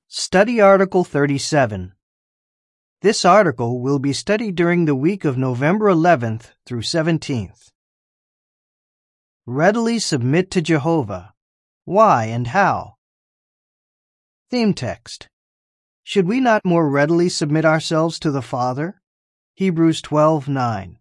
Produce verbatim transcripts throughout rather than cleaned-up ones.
Study Article thirty-seven. This article will be studied during the week of November eleventh through seventeenth. Readily submit to Jehovah. Why and how? Theme text. Should we not more readily submit ourselves to the Father? Hebrews twelve nine.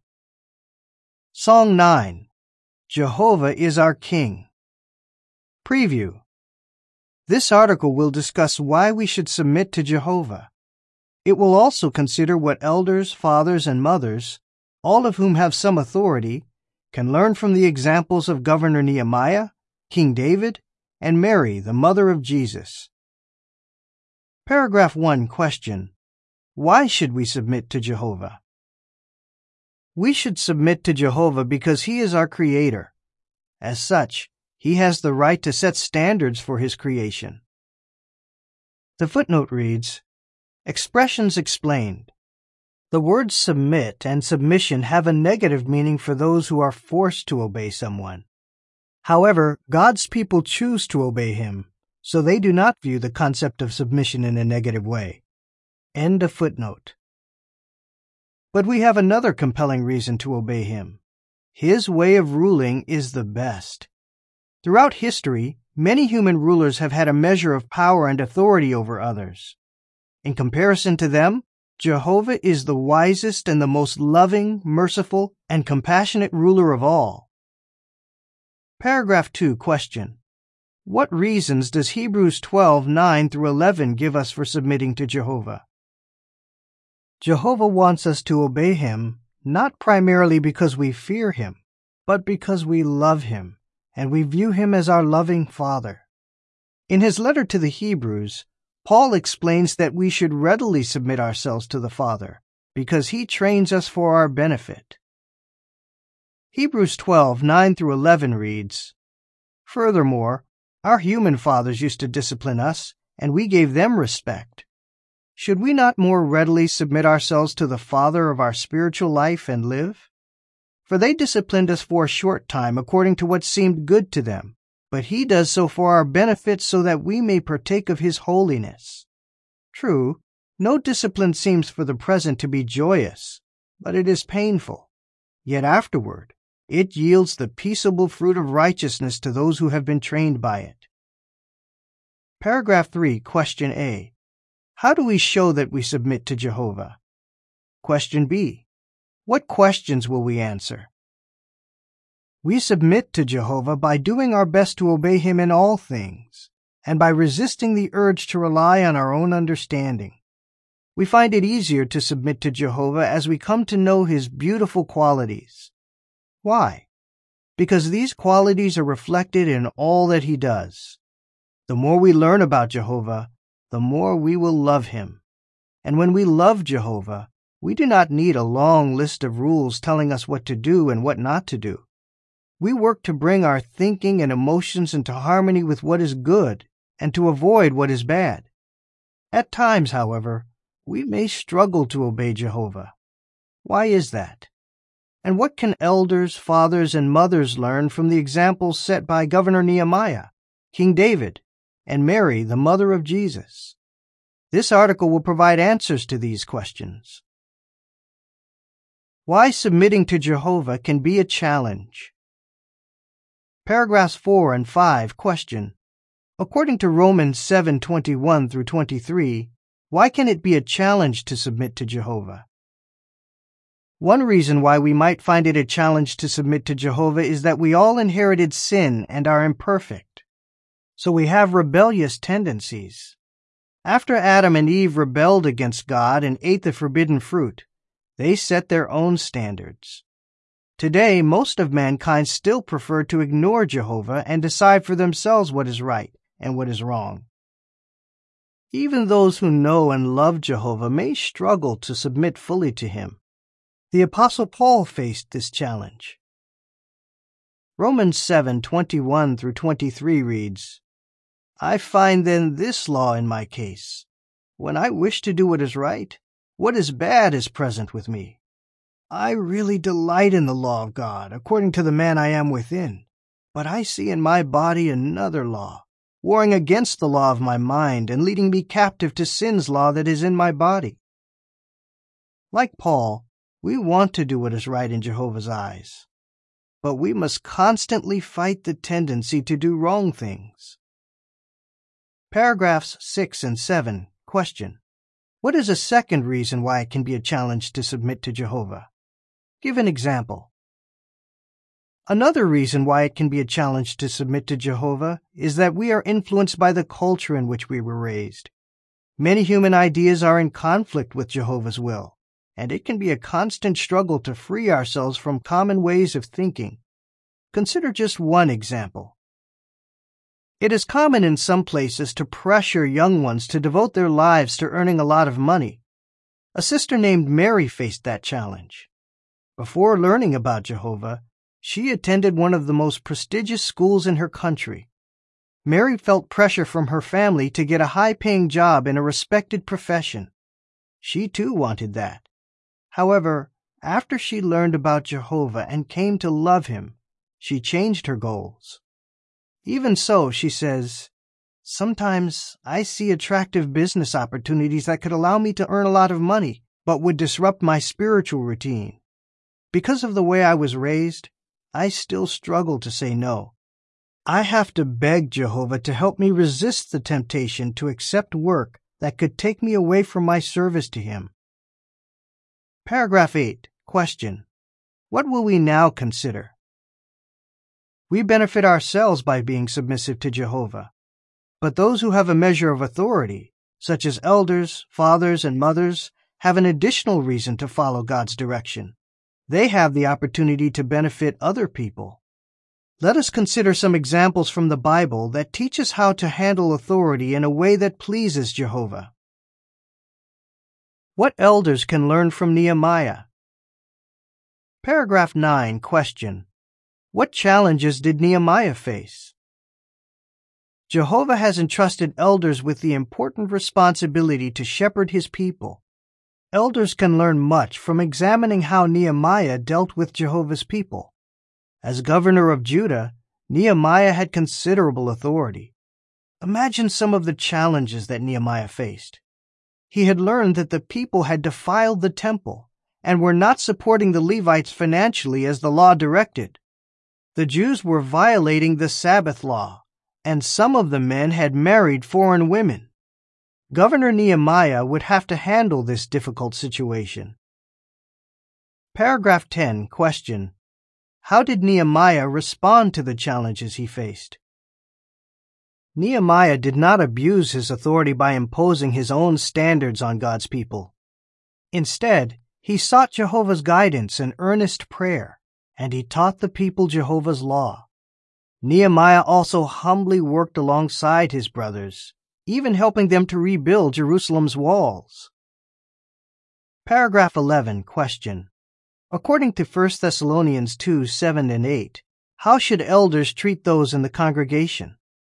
Song nine. Jehovah is our King. Preview. This article will discuss why we should submit to Jehovah. It will also consider what elders, fathers, and mothers, all of whom have some authority, can learn from the examples of Governor Nehemiah, King David, and Mary, the mother of Jesus. Paragraph one. Question. Why should we submit to Jehovah? We should submit to Jehovah because He is our Creator. As such, He has the right to set standards for His creation. The footnote reads, Expressions explained. The words submit and submission have a negative meaning for those who are forced to obey someone. However, God's people choose to obey Him, so they do not view the concept of submission in a negative way. End of footnote. But we have another compelling reason to obey Him. His way of ruling is the best. Throughout history, many human rulers have had a measure of power and authority over others. In comparison to them, Jehovah is the wisest and the most loving, merciful, and compassionate ruler of all. Paragraph two. Question. What reasons does Hebrews twelve nine through eleven give us for submitting to Jehovah? Jehovah wants us to obey Him not primarily because we fear Him, but because we love Him, and we view Him as our loving Father. In his letter to the Hebrews, Paul explains that we should readily submit ourselves to the Father, because He trains us for our benefit. Hebrews twelve nine through eleven reads, Furthermore, our human fathers used to discipline us, and we gave them respect. Should we not more readily submit ourselves to the Father of our spiritual life and live? For they disciplined us for a short time according to what seemed good to them, but He does so for our benefit so that we may partake of His holiness. True, no discipline seems for the present to be joyous, but it is painful. Yet afterward, it yields the peaceable fruit of righteousness to those who have been trained by it. Paragraph three. Question A. How do we show that we submit to Jehovah? Question B. What questions will we answer? We submit to Jehovah by doing our best to obey Him in all things, and by resisting the urge to rely on our own understanding. We find it easier to submit to Jehovah as we come to know His beautiful qualities. Why? Because these qualities are reflected in all that He does. The more we learn about Jehovah, the more we will love Him. And when we love Jehovah, we do not need a long list of rules telling us what to do and what not to do. We work to bring our thinking and emotions into harmony with what is good and to avoid what is bad. At times, however, we may struggle to obey Jehovah. Why is that? And what can elders, fathers, and mothers learn from the examples set by Governor Nehemiah, King David, and Mary, the mother of Jesus? This article will provide answers to these questions. Why submitting to Jehovah can be a challenge. Paragraphs four and five. Question. According to Romans seven twenty-one through twenty-three, why can it be a challenge to submit to Jehovah? One reason why we might find it a challenge to submit to Jehovah is that we all inherited sin and are imperfect. So we have rebellious tendencies. After Adam and Eve rebelled against God and ate the forbidden fruit, they set their own standards. Today, most of mankind still prefer to ignore Jehovah and decide for themselves what is right and what is wrong. Even those who know and love Jehovah may struggle to submit fully to Him. The Apostle Paul faced this challenge. Romans seven twenty-one through twenty-three reads, I find then this law in my case. When I wish to do what is right, what is bad is present with me. I really delight in the law of God, according to the man I am within. But I see in my body another law, warring against the law of my mind and leading me captive to sin's law that is in my body. Like Paul, we want to do what is right in Jehovah's eyes, but we must constantly fight the tendency to do wrong things. Paragraphs six and seven. Question. What is a second reason why it can be a challenge to submit to Jehovah? Give an example. Another reason why it can be a challenge to submit to Jehovah is that we are influenced by the culture in which we were raised. Many human ideas are in conflict with Jehovah's will, and it can be a constant struggle to free ourselves from common ways of thinking. Consider just one example. It is common in some places to pressure young ones to devote their lives to earning a lot of money. A sister named Mary faced that challenge. Before learning about Jehovah, she attended one of the most prestigious schools in her country. Mary felt pressure from her family to get a high-paying job in a respected profession. She too wanted that. However, after she learned about Jehovah and came to love him, she changed her goals. Even so, she says, sometimes I see attractive business opportunities that could allow me to earn a lot of money, but would disrupt my spiritual routine. Because of the way I was raised, I still struggle to say no. I have to beg Jehovah to help me resist the temptation to accept work that could take me away from my service to him. Paragraph eight. Question. What will we now consider? We benefit ourselves by being submissive to Jehovah, but those who have a measure of authority, such as elders, fathers, and mothers, have an additional reason to follow God's direction. They have the opportunity to benefit other people. Let us consider some examples from the Bible that teach us how to handle authority in a way that pleases Jehovah. What elders can learn from Nehemiah? Paragraph nine. Question. What challenges did Nehemiah face? Jehovah has entrusted elders with the important responsibility to shepherd his people. Elders can learn much from examining how Nehemiah dealt with Jehovah's people. As governor of Judah, Nehemiah had considerable authority. Imagine some of the challenges that Nehemiah faced. He had learned that the people had defiled the temple and were not supporting the Levites financially as the law directed. The Jews were violating the Sabbath law, and some of the men had married foreign women. Governor Nehemiah would have to handle this difficult situation. Paragraph ten. Question. How did Nehemiah respond to the challenges he faced? Nehemiah did not abuse his authority by imposing his own standards on God's people. Instead, he sought Jehovah's guidance in earnest prayer, and he taught the people Jehovah's law. Nehemiah also humbly worked alongside his brothers, even helping them to rebuild Jerusalem's walls. Paragraph eleven. Question. According to First Thessalonians two, seven and eight, how should elders treat those in the congregation?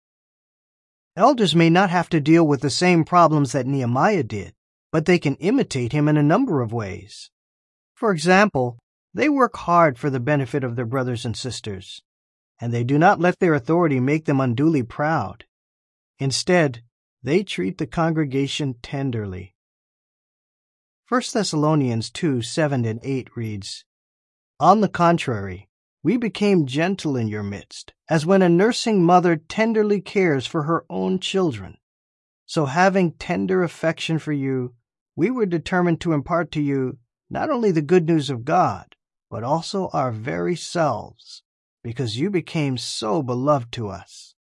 Elders may not have to deal with the same problems that Nehemiah did, but they can imitate him in a number of ways. For example, they work hard for the benefit of their brothers and sisters, and they do not let their authority make them unduly proud. Instead, they treat the congregation tenderly. First Thessalonians two, seven and eight reads, On the contrary, we became gentle in your midst, as when a nursing mother tenderly cares for her own children. So having tender affection for you, we were determined to impart to you not only the good news of God, but also our very selves, because you became so beloved to us.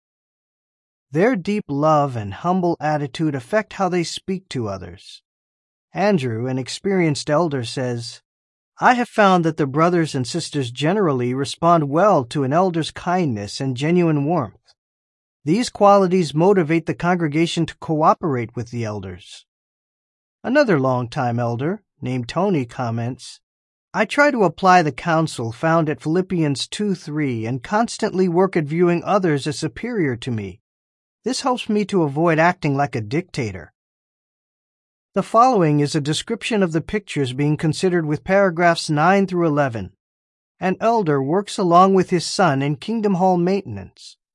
Their deep love and humble attitude affect how they speak to others. Andrew, an experienced elder, says, I have found that the brothers and sisters generally respond well to an elder's kindness and genuine warmth. These qualities motivate the congregation to cooperate with the elders. Another longtime elder, named Tony, comments, I try to apply the counsel found at Philippians two three and constantly work at viewing others as superior to me. This helps me to avoid acting like a dictator. The following is a description of the pictures being considered with paragraphs nine through eleven. An elder works along with his son in Kingdom Hall maintenance,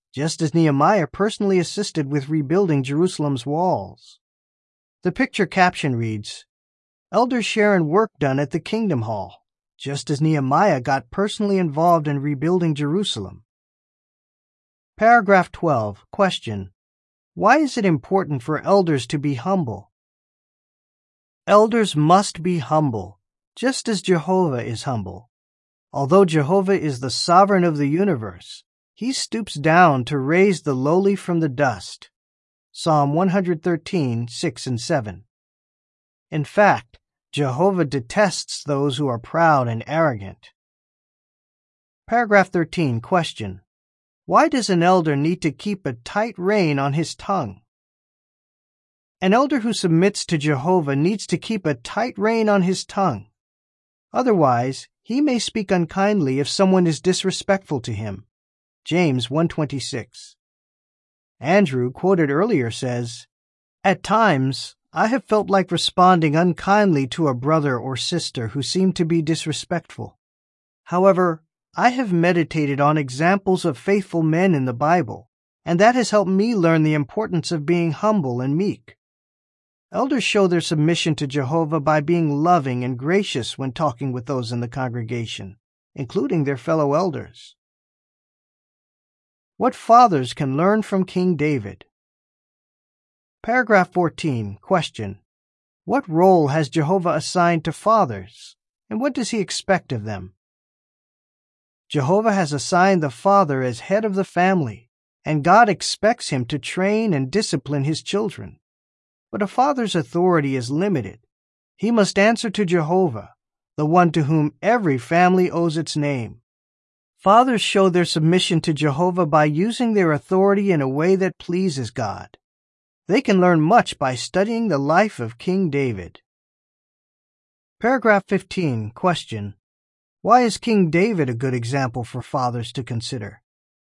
just as Nehemiah personally assisted with rebuilding Jerusalem's walls. The picture caption reads, "Elders share in work done at the Kingdom Hall, just as Nehemiah got personally involved in rebuilding Jerusalem." Paragraph twelve. Question. Why is it important for elders to be humble? Elders must be humble, just as Jehovah is humble. Although Jehovah is the sovereign of the universe, he stoops down to raise the lowly from the dust. Psalm one thirteen, six and seven. In fact, Jehovah detests those who are proud and arrogant. Paragraph thirteen. Question. Why does an elder need to keep a tight rein on his tongue? An elder who submits to Jehovah needs to keep a tight rein on his tongue. Otherwise, he may speak unkindly if someone is disrespectful to him. James one twenty-six. Andrew, quoted earlier, says, "At times, I have felt like responding unkindly to a brother or sister who seemed to be disrespectful. However, I have meditated on examples of faithful men in the Bible, and that has helped me learn the importance of being humble and meek. Elders show their submission to Jehovah by being loving and gracious when talking with those in the congregation, including their fellow elders." What fathers can learn from King David? Paragraph fourteen. Question. What role has Jehovah assigned to fathers, and what does he expect of them? Jehovah has assigned the father as head of the family, and God expects him to train and discipline his children. But a father's authority is limited. He must answer to Jehovah, the one to whom every family owes its name. Fathers show their submission to Jehovah by using their authority in a way that pleases God. They can learn much by studying the life of King David. Paragraph fifteen. Question. Why is King David a good example for fathers to consider?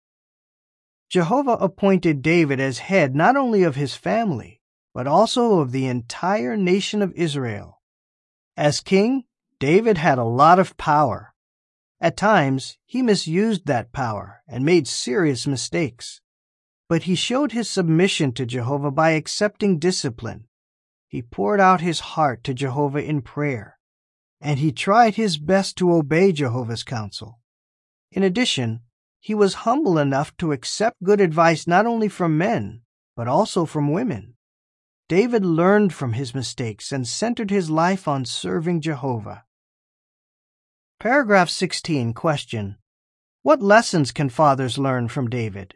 Jehovah appointed David as head not only of his family, but also of the entire nation of Israel. As king, David had a lot of power. At times, he misused that power and made serious mistakes. But he showed his submission to Jehovah by accepting discipline. He poured out his heart to Jehovah in prayer, and he tried his best to obey Jehovah's counsel. In addition, he was humble enough to accept good advice not only from men, but also from women. David learned from his mistakes and centered his life on serving Jehovah. Paragraph sixteen. Question. What lessons can fathers learn from David?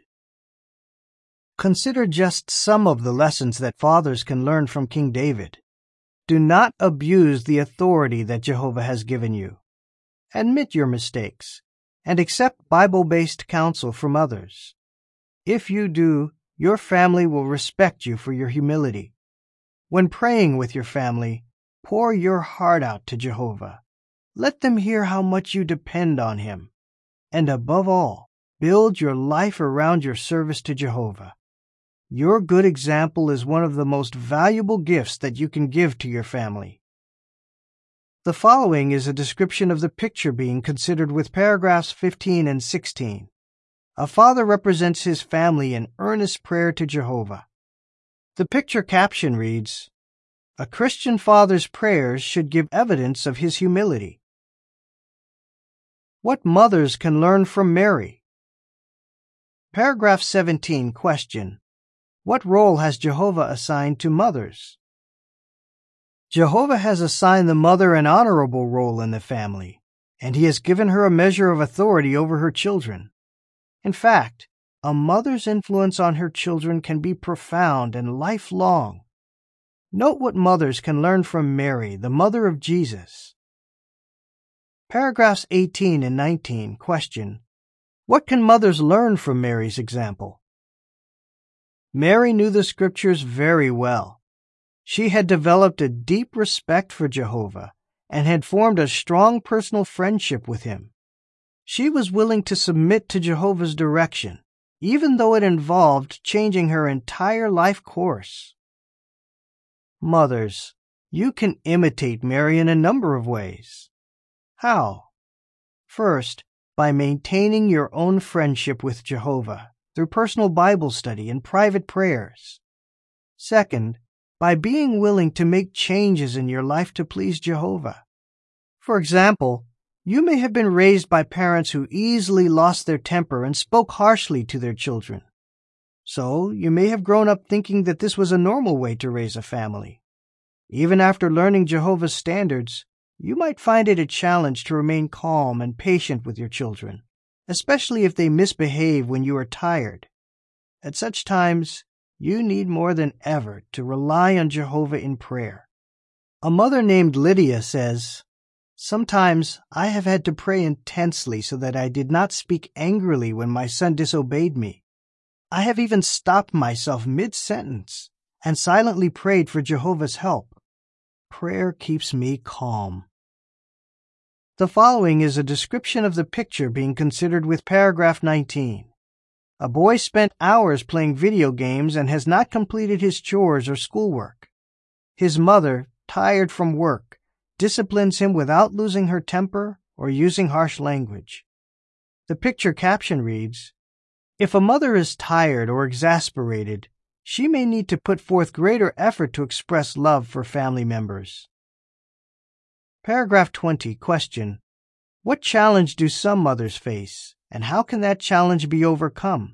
Consider just some of the lessons that fathers can learn from King David. Do not abuse the authority that Jehovah has given you. Admit your mistakes and accept Bible-based counsel from others. If you do, your family will respect you for your humility. When praying with your family, pour your heart out to Jehovah. Let them hear how much you depend on him. And above all, build your life around your service to Jehovah. Your good example is one of the most valuable gifts that you can give to your family. The following is a description of the picture being considered with paragraphs fifteen and sixteen. A father represents his family in earnest prayer to Jehovah. The picture caption reads, "A Christian father's prayers should give evidence of his humility." What mothers can learn from Mary? Paragraph seventeen. Question. What role has Jehovah assigned to mothers? Jehovah has assigned the mother an honorable role in the family, and he has given her a measure of authority over her children. In fact, a mother's influence on her children can be profound and lifelong. Note what mothers can learn from Mary, the mother of Jesus. Paragraphs eighteen and nineteen. Question. What can mothers learn from Mary's example? Mary knew the Scriptures very well. She had developed a deep respect for Jehovah and had formed a strong personal friendship with him. She was willing to submit to Jehovah's direction, even though it involved changing her entire life course. Mothers, you can imitate Mary in a number of ways. How? First, by maintaining your own friendship with Jehovah through personal Bible study and private prayers. Second, by being willing to make changes in your life to please Jehovah. For example, you may have been raised by parents who easily lost their temper and spoke harshly to their children. So, you may have grown up thinking that this was a normal way to raise a family. Even after learning Jehovah's standards, you might find it a challenge to remain calm and patient with your children, especially if they misbehave when you are tired. At such times, you need more than ever to rely on Jehovah in prayer. A mother named Lydia says, "Sometimes I have had to pray intensely so that I did not speak angrily when my son disobeyed me. I have even stopped myself mid-sentence and silently prayed for Jehovah's help. Prayer keeps me calm." The following is a description of the picture being considered with paragraph nineteen. A boy spent hours playing video games and has not completed his chores or schoolwork. His mother, tired from work, disciplines him without losing her temper or using harsh language. The picture caption reads, "If a mother is tired or exasperated, she may need to put forth greater effort to express love for family members." Paragraph twenty, question. What challenge do some mothers face, and how can that challenge be overcome?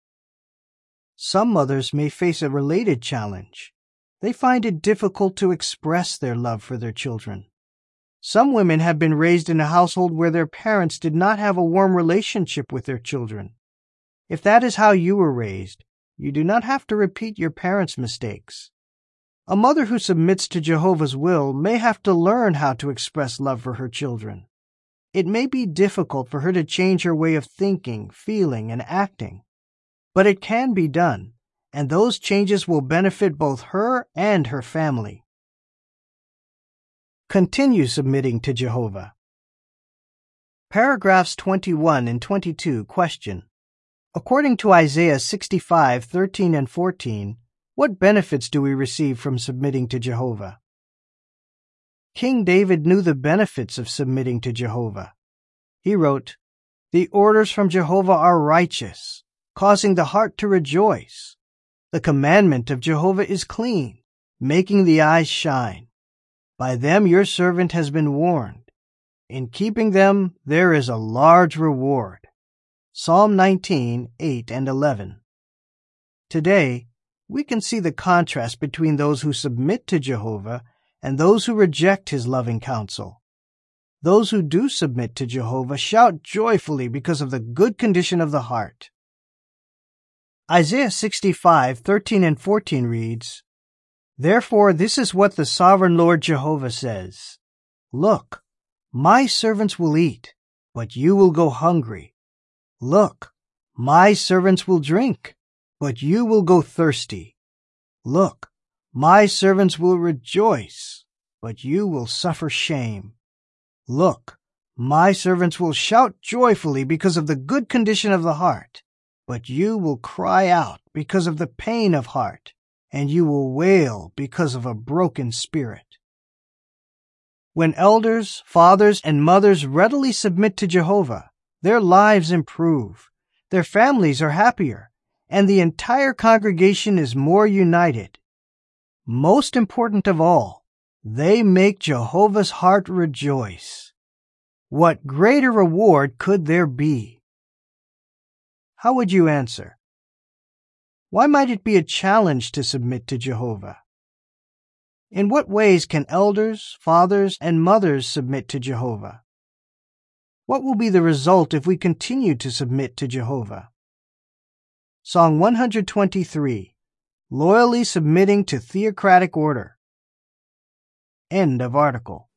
Some mothers may face a related challenge. They find it difficult to express their love for their children. Some women have been raised in a household where their parents did not have a warm relationship with their children. If that is how you were raised, you do not have to repeat your parents' mistakes. A mother who submits to Jehovah's will may have to learn how to express love for her children. It may be difficult for her to change her way of thinking, feeling, and acting. But it can be done, and those changes will benefit both her and her family. Continue submitting to Jehovah. Paragraphs twenty-one and twenty-two, question. According to Isaiah sixty-five, thirteen and fourteen, what benefits do we receive from submitting to Jehovah? King David knew the benefits of submitting to Jehovah. He wrote, "The orders from Jehovah are righteous, causing the heart to rejoice. The commandment of Jehovah is clean, making the eyes shine. By them your servant has been warned. In keeping them there is a large reward." Psalm nineteen, eight and eleven. Today, we can see the contrast between those who submit to Jehovah and those who reject his loving counsel. Those who do submit to Jehovah shout joyfully because of the good condition of the heart. Isaiah sixty-five, thirteen and fourteen reads, "Therefore this is what the sovereign Lord Jehovah says. Look, my servants will eat, but you will go hungry. Look, my servants will drink, but you will go thirsty. Look, my servants will rejoice, but you will suffer shame. Look, my servants will shout joyfully because of the good condition of the heart, but you will cry out because of the pain of heart, and you will wail because of a broken spirit." When elders, fathers, and mothers readily submit to Jehovah, their lives improve, their families are happier, and the entire congregation is more united. Most important of all, they make Jehovah's heart rejoice. What greater reward could there be? How would you answer? Why might it be a challenge to submit to Jehovah? In what ways can elders, fathers, and mothers submit to Jehovah? What will be the result if we continue to submit to Jehovah? Song one hundred twenty-three, Loyally Submitting to Theocratic Order. End of article.